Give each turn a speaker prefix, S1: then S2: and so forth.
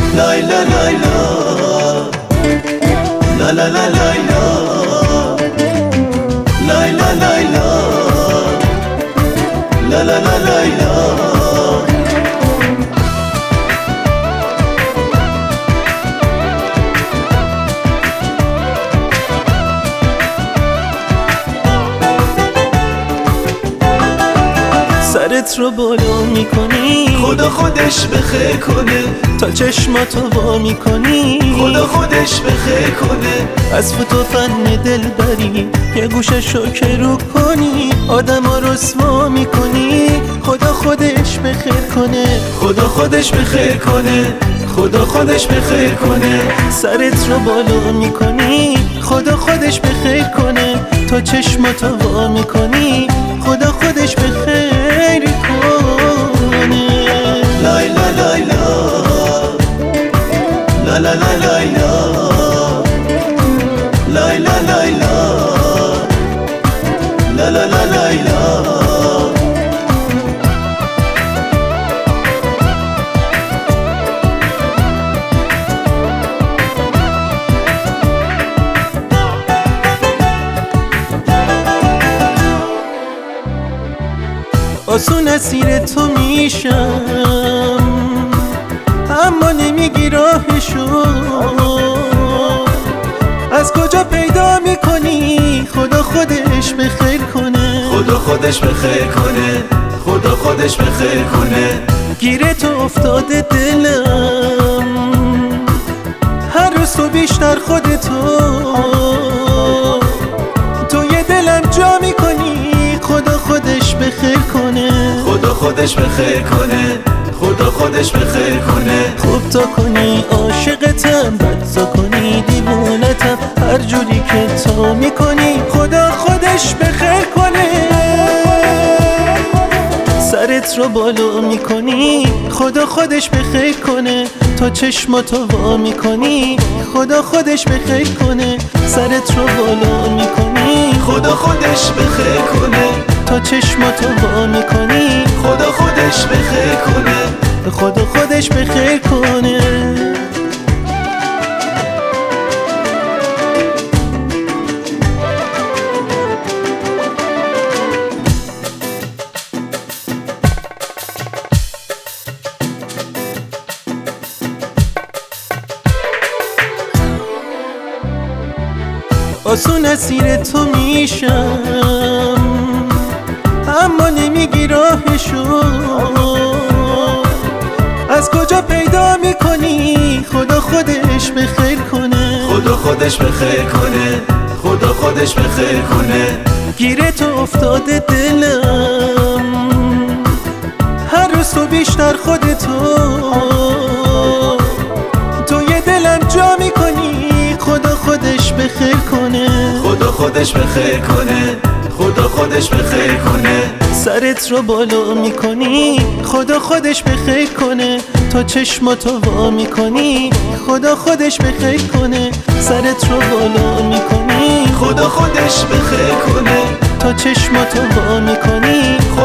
S1: لای لا لای لا لا لا لا لای لا لای لا لای لا لا لا لا لای لا
S2: سرت رو بالا میکنی
S1: خدا خودش بخیر کنه،
S2: تا چشماتو وا میکنی
S1: خدا خودش بخیر کنه.
S2: از تو فن دل بری یه گوششو که رو کنی آدما رسوا میکنی خدا خودش بخیر کنه،
S1: خدا خودش بخیر کنه، خدا خودش بخیر کنه.
S2: سرت رو بالا میکنی خدا خودش بخیر کنه تا چشماتو وا میکنی خدا خودش بخیر کنه.
S1: لای لا لای لا لا لا لا لای لا لای لا لای لا لا لا لا لای لا
S2: آسون اسیر تو میشم اما نمیگی راهشو، از کجا پیدا میکنی خدا خودش بخیر کنه،
S1: خدا خودش بخیر کنه، خدا خودش بخیر کنه.
S2: گیره تو افتاده دلم هر روز تو بیشتر خودتو توی دلم جا میکنی خدا خودش بخیر کنه،
S1: خدا خودش بخیر کنه، خدا خودش بخیر کنه.
S2: خوب تا کنی عاشقتم بد تا کنی دیوونتم هر جوری که تو میکنی خدا خودش بخیر کنه. سرت رو بالا میکنی خدا خودش بخیر کنه تا چشماتو وا میکنی خدا خودش بخیر کنه. سرت رو بالا میکنی
S1: خدا خودش بخیر کنه
S2: تا چشماتو وا میکنی
S1: خدا خودش بخیر کنه،
S2: خدا خودش بخیر کنه. آسون اسیر تو میشم اما نمیگی راهشو، از کجا پیدا میکنی خدا خودش بخیر کنه،
S1: خدا خودش بخیر کنه، خدا خودش بخیر کنه.
S2: گیره تو افتاده دلم هر روز تو بیشتر خودتو توی دلم جا میکنی خدا خودش بخیر کنه،
S1: خدا خودش بخیر کنه، خدا خودش بخیر کنه.
S2: سرت رو بالا میکنی خدا خودش بخیر کنه تا چشماتو وا میکنی خدا خودش بخیر کنه. سرت رو بالا میکنی
S1: خدا خودش بخیر کنه
S2: تا چشماتو وا میکنی